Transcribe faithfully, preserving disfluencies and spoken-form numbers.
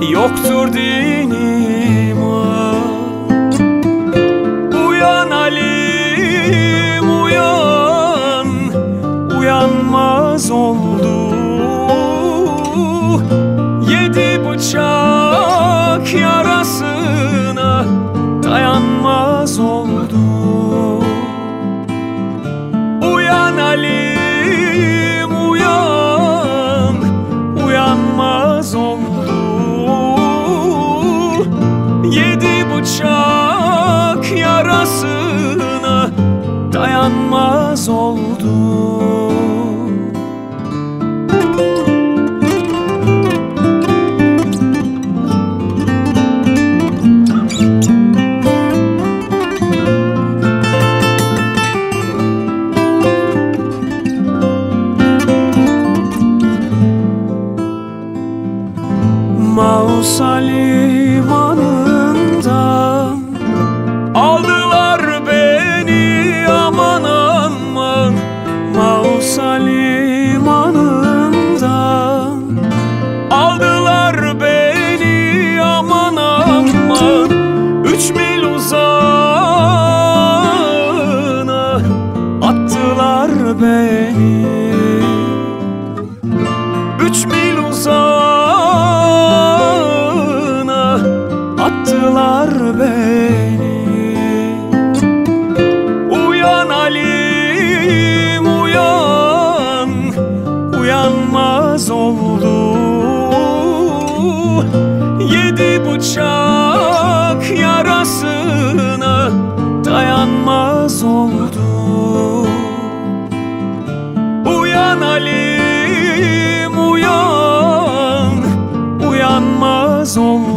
yoktur din iman. Uyan Halim uyan, uyanmaz oldu. Yedi bıçak yarasına dayanmaz oldu. Uyan Halim uyan, uyanmaz oldu. Yedi bıçak yarasına dayanmaz oldu. Mausa limanından aldılar beni, aman aman. Mausa limanından aldılar beni, aman aman. Üç mil uzağına attılar beni. Üç mil uzağına attılar beni. Uyan Halim uyan, uyanmaz oldu. Yedi bıçak yarasına dayanmaz oldu. Uyan Halim uyan, uyanmaz oldu.